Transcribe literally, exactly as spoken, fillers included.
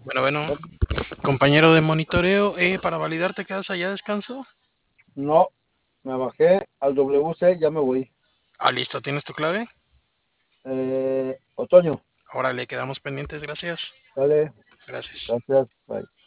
Bueno, bueno, No, compañero de monitoreo, eh, para validar te quedas allá a descanso. no, me bajé al W C, ya me voy. Ah, listo, ¿tienes tu clave? Eh, Otoño, Órale, quedamos pendientes, gracias. dale, Gracias. gracias, bye.